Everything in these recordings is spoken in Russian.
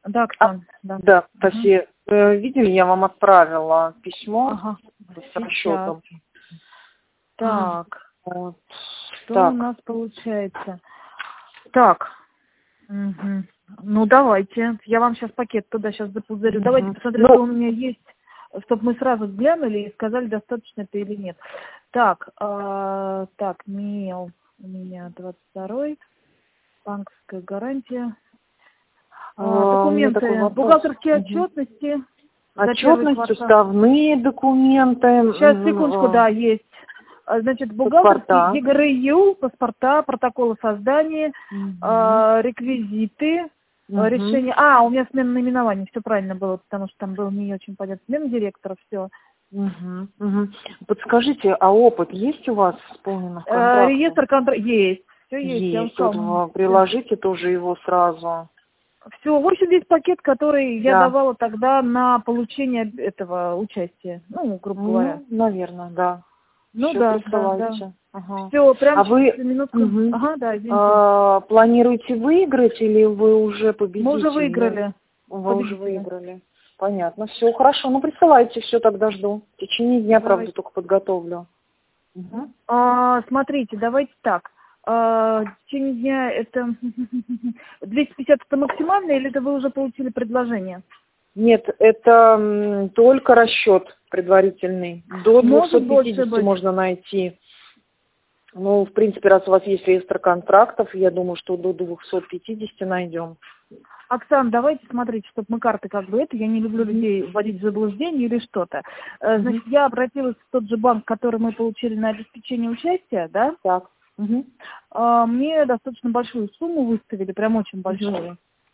Да, Оксан, да. Да, Таси, видели, я вам отправила письмо с расчетом. Так, Вот. что Так. у нас получается? Так, ну давайте, я вам сейчас пакет туда сейчас запузырю. Давайте посмотрим, что у меня есть, чтобы мы сразу глянули и сказали, достаточно это или нет. Так, так, МИЭЛ у меня 22-й, банковская гарантия. Документы, бухгалтерские отчетности. Отчетность, уставные документы. Сейчас, секундочку, да, есть. Значит, бухгалтерские ЕГРЮ, паспорта, протоколы создания, реквизиты, решение. У меня смена наименования, все правильно было, потому что там был не очень понятно. Смена директора, все. Подскажите, а опыт есть у вас исполненных контрактов? Реестр контрактов есть. Все есть. Вот, приложите тоже его сразу. Все, в общем, здесь пакет, который я давала тогда на получение этого участия. Ну, грубо говоря. Наверное, да. Ну всё, да, присылайте. Все, прям вы минутку. Извините. Планируете выиграть или вы уже победитель? Мы уже выиграли. Вы уже выиграли. Понятно. Все, хорошо. Ну, присылайте, все, тогда жду. В течение дня, правда, только подготовлю. Смотрите, давайте так. В течение дня это 250 это максимально, или это вы уже получили предложение? Нет, это только расчет предварительный. До 250 можно найти. Ну, в принципе, раз у вас есть реестр контрактов, я думаю, что до 250 найдем. Оксан, давайте смотрите, чтобы мы карты как бы я не люблю людей вводить в заблуждение или что-то. Значит, я обратилась в тот же банк, который мы получили на обеспечение участия, да? Так. Мне достаточно большую сумму выставили, прям очень большую.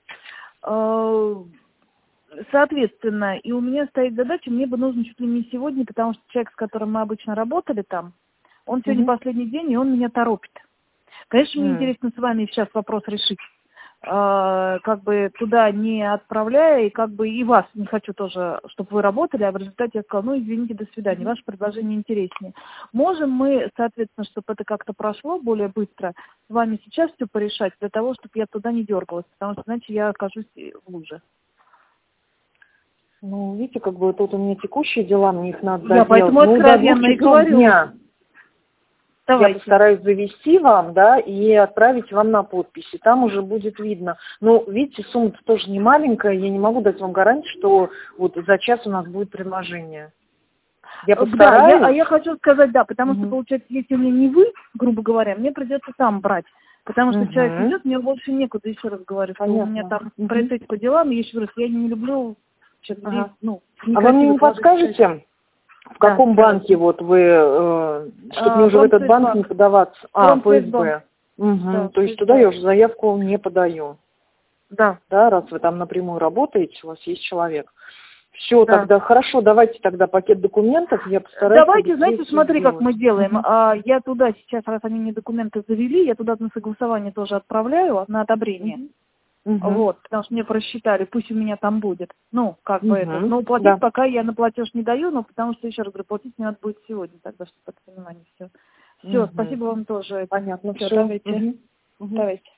Соответственно, и у меня стоит задача, мне бы нужно чуть ли не сегодня, потому что человек, с которым мы обычно работали там, он сегодня последний день, и он меня торопит. Конечно, мне интересно с вами сейчас вопрос решить. Как бы туда не отправляя, и как бы и вас не хочу тоже, чтобы вы работали, а в результате я сказала, ну, извините, до свидания, ваше предложение интереснее. Можем мы, соответственно, чтобы это как-то прошло более быстро, с вами сейчас все порешать, для того, чтобы я туда не дергалась, потому что, иначе я окажусь в луже. Ну, видите, как бы тут у меня текущие дела, мне их надо доделать. Я поэтому откровенно и говорю. Дня. Я постараюсь завести вам, да, и отправить вам на подписи. Там уже будет видно. Но, видите, сумма-то тоже не маленькая. Я не могу дать вам гарантию, что вот за час у нас будет предложение. Я постараюсь. Да, я хочу сказать, да, потому что, получается, если мне не вы, грубо говоря, мне придется сам брать. Потому что человек идет, мне больше некуда, еще раз говорю, что у меня там происходит по делам, и еще раз, я не люблю... А вы мне не подскажете, в каком банке вот вы, чтобы мне уже в этот банк не подаваться? ФСБ. То есть туда я уже заявку не подаю. Да, раз вы там напрямую работаете, у вас есть человек. Все, тогда хорошо, давайте тогда пакет документов, я постараюсь... Давайте, знаете, смотри, как мы делаем. Я туда сейчас, раз они мне документы завели, я туда на согласование тоже отправляю, на одобрение. Вот, потому что мне просчитали, пусть у меня там будет. Ну, как бы это. Но платить пока я на платеж не даю, но потому что, еще раз говорю, платить мне надо будет сегодня, тогда, чтобы это понимание все. Все, спасибо вам тоже. Понятно, все. Давайте.